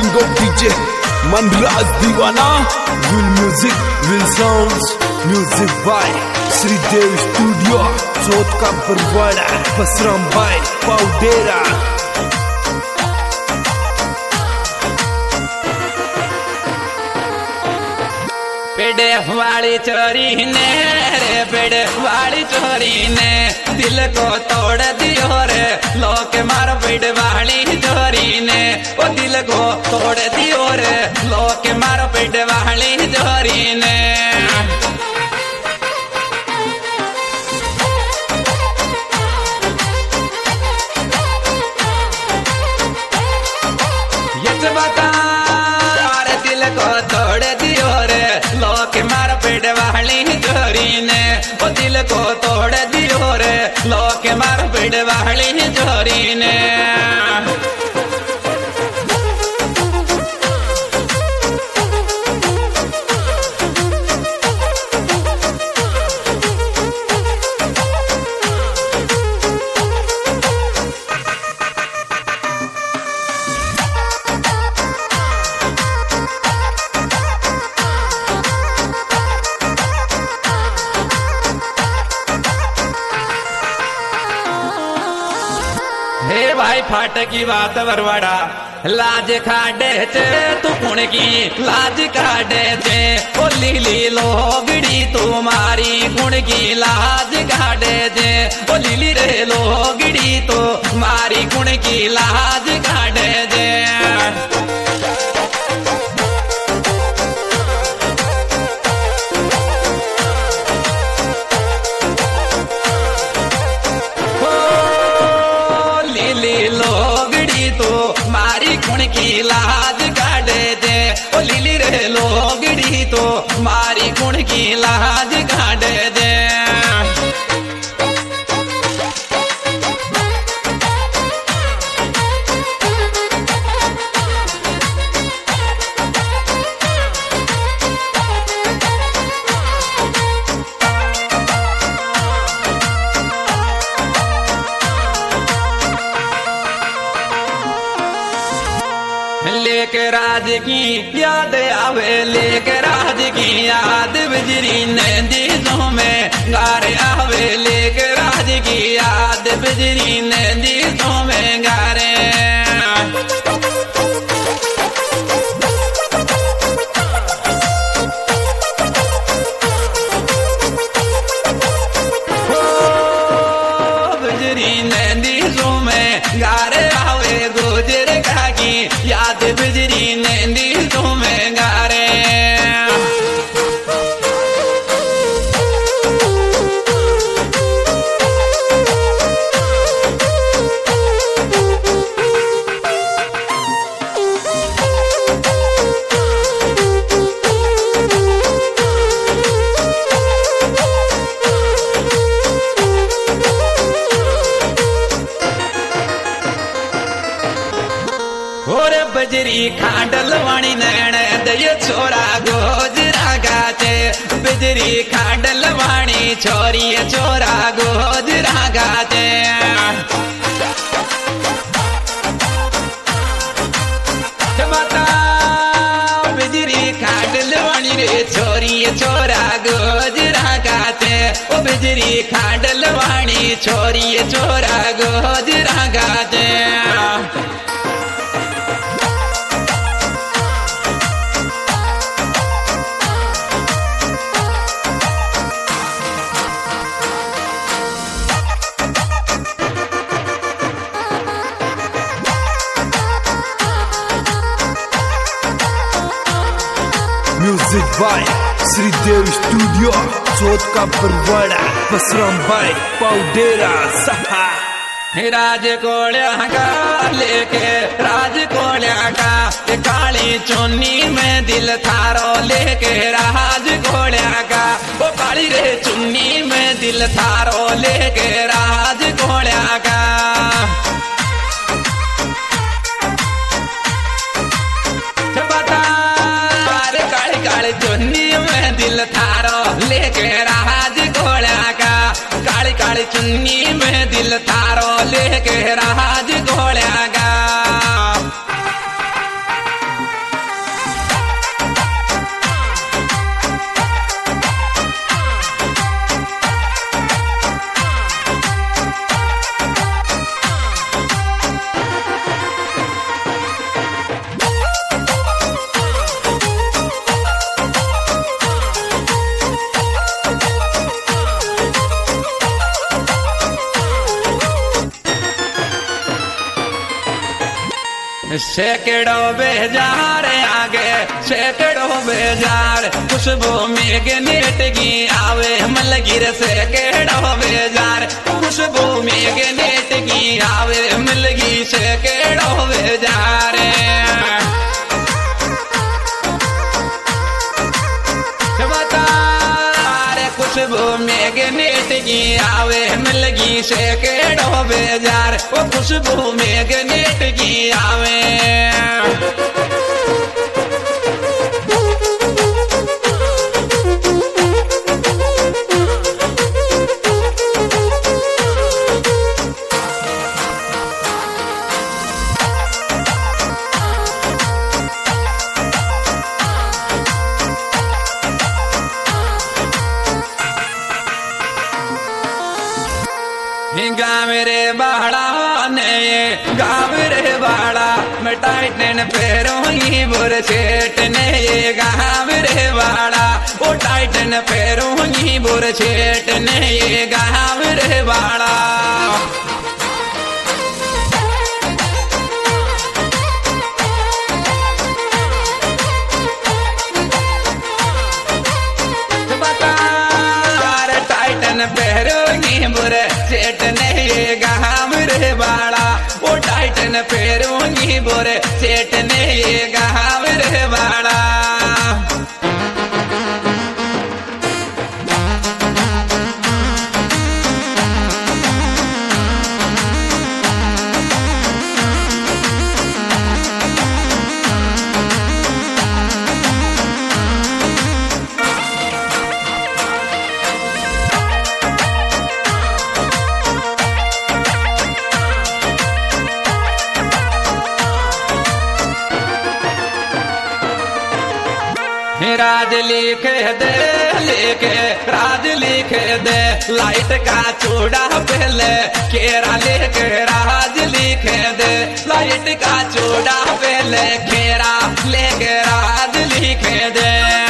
King of DJ Manraj Diwana. Will music, will sounds, music by Sri Dev Studio, Chot ka Barwada, Basram by Paudera. पेड़े वाली चोरी ने रे पेड़े वाली चोरी ने दिल को तोड़ दियो रे लोग मार पेड़े वाली चोरी ने ओ दिल को तोड़ दियो रे लोग मार पेड़े वाली चोरी ने ये बता दिल को तोड़ दियो रे लोग मार पेड़ वाली चोरी ने ओ दिल को तोड़ दियो रे लोग मार पेड़ वाली चोरी ने हे भाई फाट की बात बरवाड़ा लाज खाडे चे तू कुण की लाज काडे चे ओ लीली लोगड़ी तुम्हारी कुण की लाज काडे चे ओ लीली रे लोगड़ी तो मारी कुण की लाज काडे चे लोगड़ी तो मारी कुण की लाज काढ़े दे ओ लीली रे लोगड़ी तो मारी कुण की लाज काढ़े दे लेके राज की याद आवे लेके राज की याद बिजरी नंदीजों में गारे आवे लेके राज की याद बिजरी नंदीजों में गारे बिजरी नंदीजों में गारे आवे गुजर की याद बिजरी नंदी तुम्हें गारे और बजरी खांडल वाणी नैण दय छोरा गोजरा गाचे बजरी खांडल वाणी छोरी छोरा गोजरा गाचे बता बजरी खांडल वाणी रे छोरी छोरा गोजरा गाचे ओ बजरी खांडल वाणी छोरी छोरा Gojra गाचे Music by Sri Dev Studio, Chot ka Barwada, Basram by Paudera. Saha राज कोल्या का लेके राज कोल्या का काली चुन्नी में दिल थारो लेके राज कोल्या का वो काली रे चुन्नी में दिल थारो लेके राज कोल्या का काली चुन्नी में दिल थारो लेके राज कोल्या का काली काली चुन्नी में दिल थारो लेके राज घोड़ा गा सैकड़ों बेजार आगे सैकड़ों बेजार खुशबू में नेट की आवे मलगिर सैकड़ों बेजार खुशबू में नेट की आवे मिलगी सैकड़ों बेजार खुशबू में नेट की आवे मिलगी सैकड़ों बेजार वो खुशबू में नेट की आवे गाँव रे बाड़ा ने गाँव रे बाड़ा मैं टाइटन पैरों ही बुर छेट ने ये गाँव रे बाड़ा वो टाइटन पैरों ही बुर छेट ने ये गाँव रे बाड़ा पैरोंगी बुरे सेठ ने ये गाँव रे बाड़ा वो टाइटन पैरोंगी बुरे सेठ ने ये गाँव रे बाड़ा राज लिख दे लेके राज लिख दे लाइट का चूड़ा पहले केरा लेके राज लिख दे लाइट का चूड़ा पहले केरा लेके राज लिख दे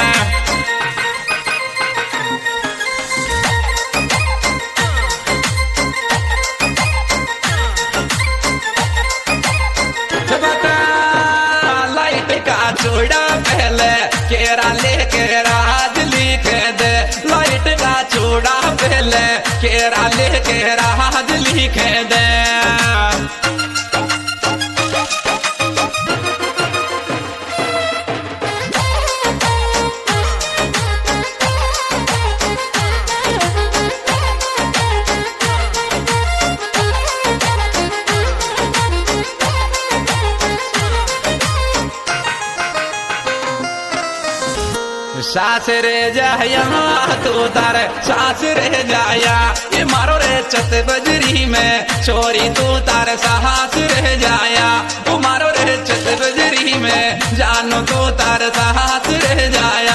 चूड़ा पहले केरा लेके राज लिख दे लाइट का चूड़ा पहले केरा लेके राज लिख दे सास रे जाया तू तार सास रे जाया ये मारो रे चत बजरी में चोरी तू तार साहस रे जाया वो मारो रे चत बजरी में जानो तू तार साहस रे जाया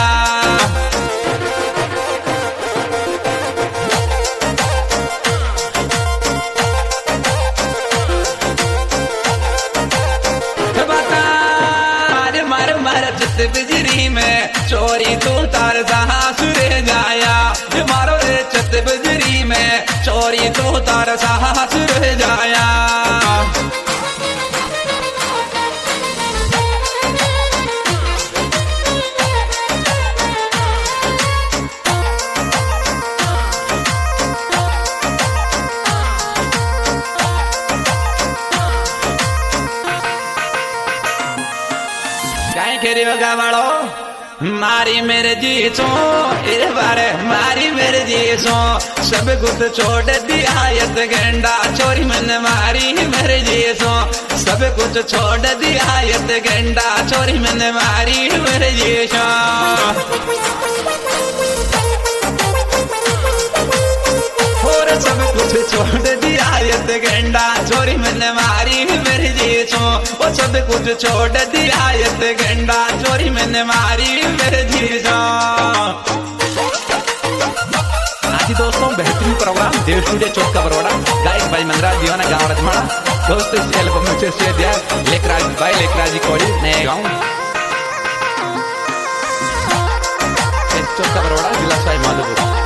बिजरी में चोरी तू तार साहस रे जाया मारो रे चत बिजरी में चोरी तू तार साहस रे जाया गावाड़ो मारी मेरे जीसो इस बारे मारी मेरे जीसो सब कुछ छोड़ दिया यत गेंडा चोरी मन मारी मेरे जीसो सब कुछ छोड़ दिया यत गेंडा चोरी मन मारी मेरे जीसो और सब कुछ छोड़ दिया यत गेंडा चोरी मन मारी मेरे जीसो वो सब कुछ छोड़ दिया यत गेंडा चोरी मन मारी मेरे जीसो आज दोस्तों बेहतरीन प्रोग्राम देव स्टूडियो चौक का बरोड़ा गायक भाई मंगराज दीवाना गाँव रजमाड़ा दोस्तों इस एल्बम में शेयर दिया लेखराज भाई लेखराज कोड़ी नए गाँव चौक का बरोड़ा जिला सवाई माधोपुर।